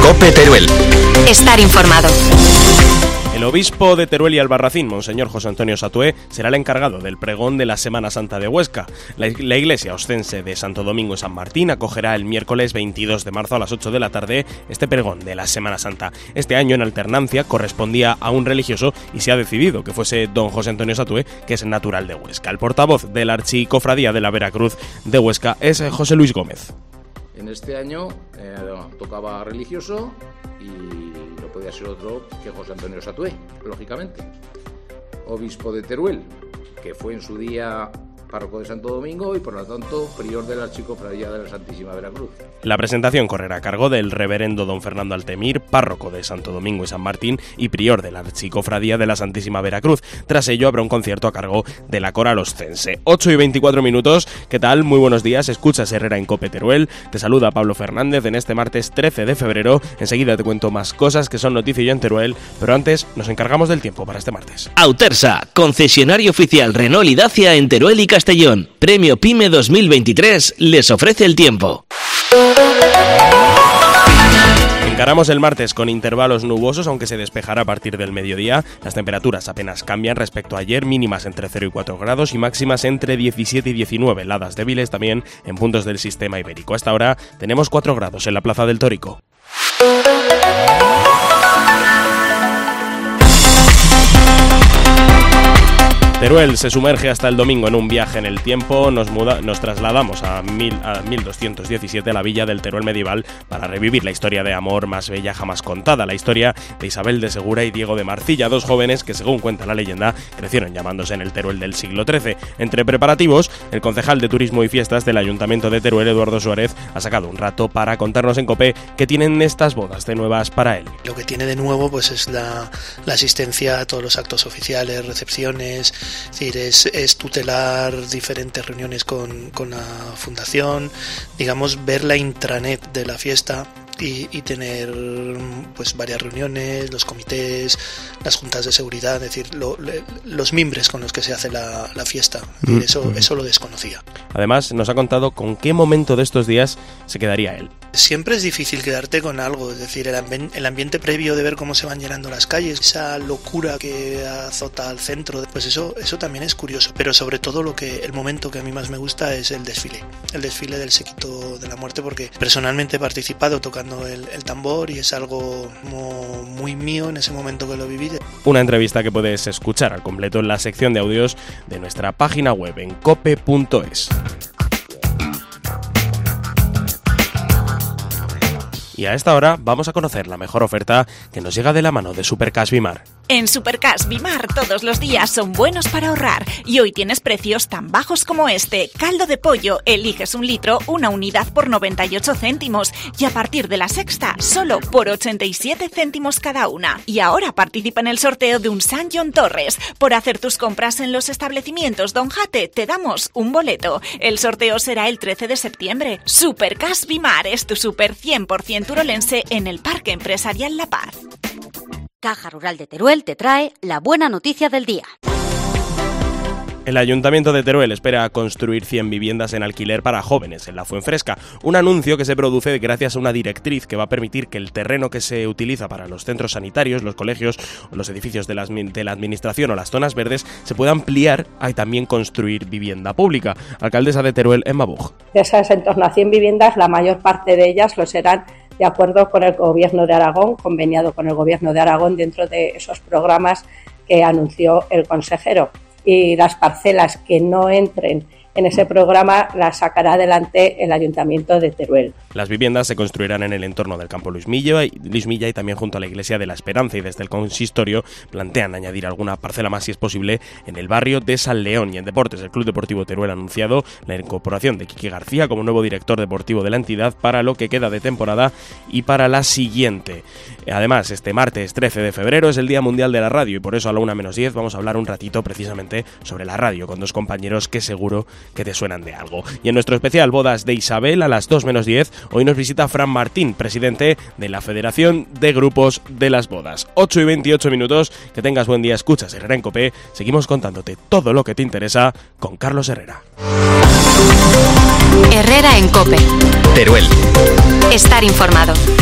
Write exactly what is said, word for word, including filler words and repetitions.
COPE Teruel. Estar informado. El obispo de Teruel y Albarracín, Monseñor José Antonio Satué, será el encargado del pregón de la Semana Santa de Huesca. La, la iglesia oscense de Santo Domingo y San Martín acogerá el miércoles veintidós de marzo a las ocho de la tarde este pregón de la Semana Santa. Este año, en alternancia, correspondía a un religioso y se ha decidido que fuese don José Antonio Satué, que es natural de Huesca. El portavoz de la Archicofradía de la Veracruz de Huesca es José Luis Gómez. En este año eh, tocaba religioso y no podía ser otro que José Antonio Satué, lógicamente, obispo de Teruel, que fue en su día párroco de Santo Domingo y por lo tanto prior de la Archicofradía de la Santísima Veracruz. La presentación correrá a cargo del reverendo don Fernando Altemir, párroco de Santo Domingo y San Martín y prior de la Archicofradía de la Santísima Veracruz. Tras ello habrá un concierto a cargo de la coral oscense. ocho y veinticuatro minutos, ¿qué tal? Muy buenos días, escuchas Herrera en COPE Teruel. Te saluda Pablo Fernández en este martes trece de febrero. Enseguida te cuento más cosas que son noticia ya en Teruel, pero antes nos encargamos del tiempo para este martes. Autersa, concesionario oficial Renault y Dacia en Teruel y Castellón. Premio PYME dos mil veintitrés les ofrece el tiempo. Encaramos el martes con intervalos nubosos, aunque se despejará a partir del mediodía. Las temperaturas apenas cambian respecto a ayer, mínimas entre cero y cuatro grados y máximas entre diecisiete y diecinueve, heladas débiles también en puntos del sistema ibérico. Hasta ahora tenemos cuatro grados en la Plaza del Tórico. Teruel se sumerge hasta el domingo en un viaje en el tiempo. Nos, muda, nos trasladamos a, mil, a mil doscientos diecisiete a la villa del Teruel medieval para revivir la historia de amor más bella jamás contada, la historia de Isabel de Segura y Diego de Marcilla, dos jóvenes que, según cuenta la leyenda, crecieron llamándose en el Teruel del siglo trece. Entre preparativos, el concejal de Turismo y Fiestas del Ayuntamiento de Teruel, Eduardo Suárez, ha sacado un rato para contarnos en COPE qué tienen estas bodas de nuevas para él. Lo que tiene de nuevo pues es la, la asistencia a todos los actos oficiales, recepciones. Es decir, es, es tutelar diferentes reuniones con, con la fundación, digamos, ver la intranet de la fiesta y, y tener pues varias reuniones, los comités, las juntas de seguridad, es decir, lo, le, los mimbres con los que se hace la, la fiesta. Es decir, eso, eso lo desconocía. Además, nos ha contado con qué momento de estos días se quedaría él. Siempre es difícil quedarte con algo, es decir, el, ambi- el ambiente previo de ver cómo se van llenando las calles, esa locura que azota al centro, pues eso, eso también es curioso, pero sobre todo lo que el momento que a mí más me gusta es el desfile, el desfile del séquito de la muerte, porque personalmente he participado tocando el, el tambor y es algo como muy mío en ese momento que lo viví. Una entrevista que puedes escuchar al completo en la sección de audios de nuestra página web en cope punto es. Y a esta hora vamos a conocer la mejor oferta que nos llega de la mano de Supercash Bimar. En Supercash Bimar todos los días son buenos para ahorrar y hoy tienes precios tan bajos como este. Caldo de pollo, eliges un litro, una unidad por noventa y ocho céntimos y a partir de la sexta solo por ochenta y siete céntimos cada una. Y ahora participa en el sorteo de un San John Torres. Por hacer tus compras en los establecimientos Don Jate te damos un boleto. El sorteo será el trece de septiembre. Supercash Bimar es tu super cien por ciento turolense en el Parque Empresarial La Paz. Caja Rural de Teruel te trae la buena noticia del día. El Ayuntamiento de Teruel espera construir cien viviendas en alquiler para jóvenes en la Fuenfresca, un anuncio que se produce gracias a una directriz que va a permitir que el terreno que se utiliza para los centros sanitarios, los colegios, los edificios de la, de la administración o las zonas verdes se pueda ampliar y también construir vivienda pública. Alcaldesa de Teruel, Emma Buch. De esas en torno a cien viviendas, la mayor parte de ellas lo serán de acuerdo con el Gobierno de Aragón, conveniado con el Gobierno de Aragón dentro de esos programas que anunció el consejero. Y las parcelas que no entren en ese programa las sacará adelante el Ayuntamiento de Teruel. Las viviendas se construirán en el entorno del campo Luis Milla, y, Luis Milla y también junto a la Iglesia de la Esperanza, y desde el consistorio plantean añadir alguna parcela más si es posible en el barrio de San León. Y en deportes, el Club Deportivo Teruel ha anunciado la incorporación de Quique García como nuevo director deportivo de la entidad para lo que queda de temporada y para la siguiente. Además, este martes trece de febrero es el Día Mundial de la Radio y por eso a la una menos diez vamos a hablar un ratito precisamente sobre la radio con dos compañeros que seguro que te suenan de algo. Y en nuestro especial Bodas de Isabel a las dos menos diez, hoy nos visita Fran Martín, presidente de la Federación de Grupos de las Bodas. ocho y veintiocho minutos, que tengas buen día, escuchas Herrera en COPE, seguimos contándote todo lo que te interesa con Carlos Herrera. Herrera en COPE. Teruel. Estar informado.